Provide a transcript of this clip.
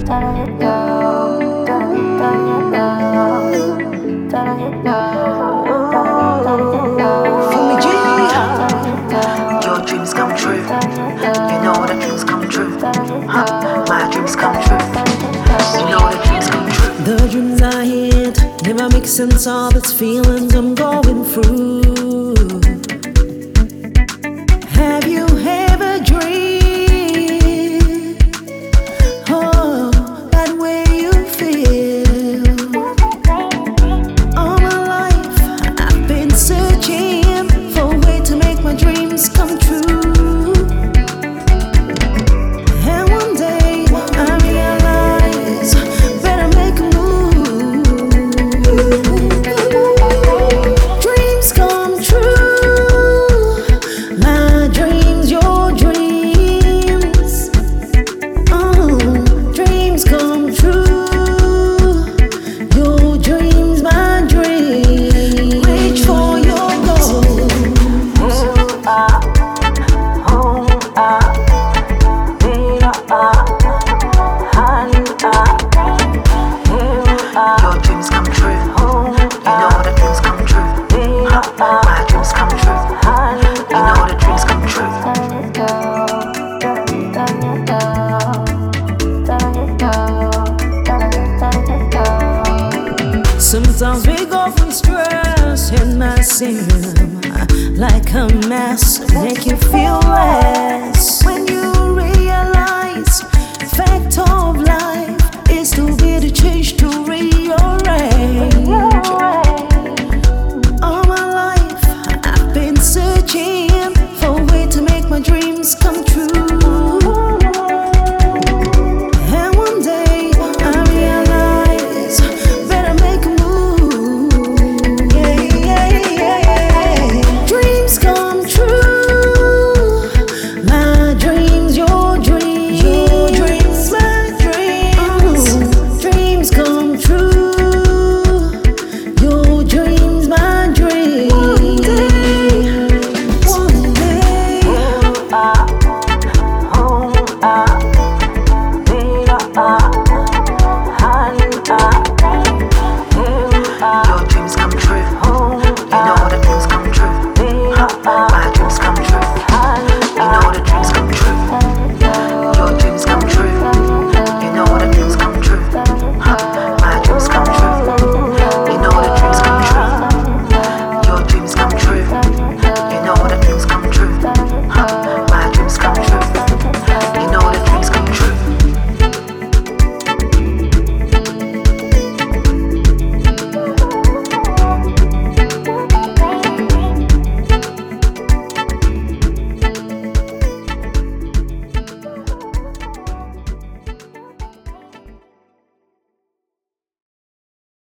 Fumi G. Your dreams come true. You know that dreams come true. My dreams come true. You know that dreams come true. The dreams I hate never make sense of its feelings I'm going through. Have you ever dreamed, oh, that way you feel? All my life I've been searching for a way to make my dreams come true. And one day I realize better make a move. Dreams come true, my dreams, your dreams. Oh, dreams come true, your dreams, my dreams. Reach for your goals. Your dreams come true. You know that dreams come true. My dreams come true. You know that dreams come true. Sometimes we go from stress and massive like a mess, make you feel less.